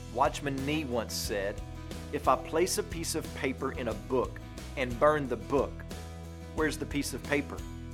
Watchman Nee once said, "If I place a piece of paper in a book and burn the book, where's the piece of paper?"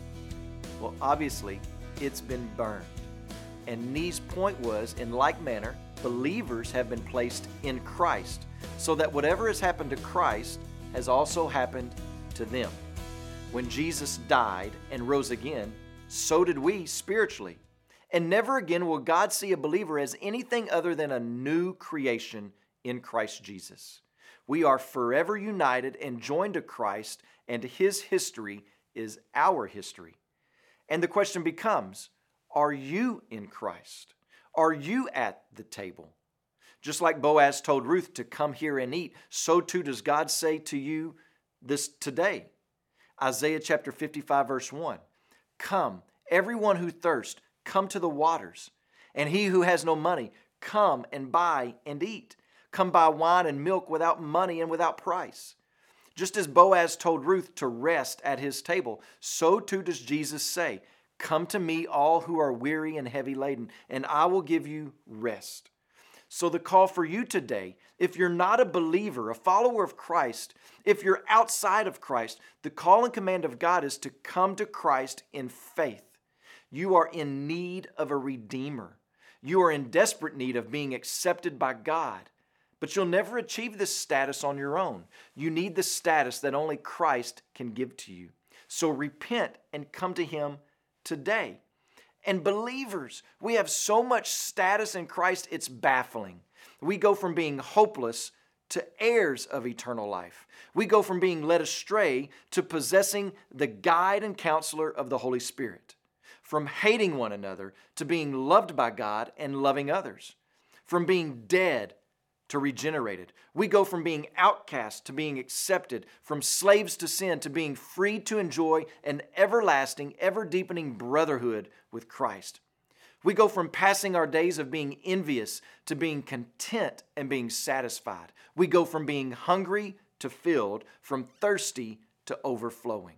Well, obviously, it's been burned. And Nee's point was, in like manner, believers have been placed in Christ, so that whatever has happened to Christ has also happened to them. When Jesus died and rose again, so did we spiritually. And never again will God see a believer as anything other than a new creation in Christ Jesus. We are forever united and joined to Christ, and His history is our history. And the question becomes, are you in Christ? Are you at the table? Just like Boaz told Ruth to come here and eat, so too does God say to you this today. Isaiah chapter 55 verse 1. Come, everyone who thirsts, come to the waters. And he who has no money, come and buy and eat. Come buy wine and milk without money and without price. Just as Boaz told Ruth to rest at his table, so too does Jesus say, come to me all who are weary and heavy laden, and I will give you rest. So the call for you today, if you're not a believer, a follower of Christ, if you're outside of Christ, the call and command of God is to come to Christ in faith. You are in need of a Redeemer. You are in desperate need of being accepted by God. But you'll never achieve this status on your own. You need the status that only Christ can give to you. So repent and come to Him today. And believers, we have so much status in Christ, it's baffling. We go from being hopeless to heirs of eternal life. We go from being led astray to possessing the guide and counselor of the Holy Spirit. From hating one another to being loved by God and loving others. From being dead to regenerated. We go from being outcast to being accepted, from slaves to sin to being free to enjoy an everlasting, ever-deepening brotherhood with Christ. We go from passing our days of being envious to being content and being satisfied. We go from being hungry to filled, from thirsty to overflowing.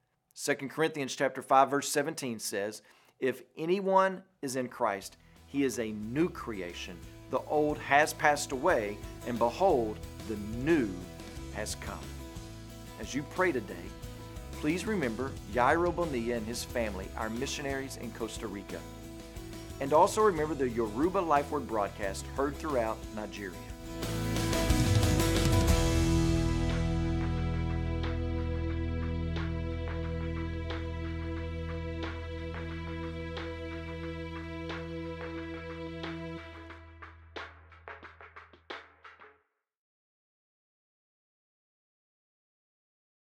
2 Corinthians chapter 5 verse 17 says, if anyone is in Christ, he is a new creation. The old has passed away, and behold, the new has come. As you pray today, please remember Yairo Bonilla and his family, our missionaries in Costa Rica. And also remember the Yoruba Life Word broadcast heard throughout Nigeria.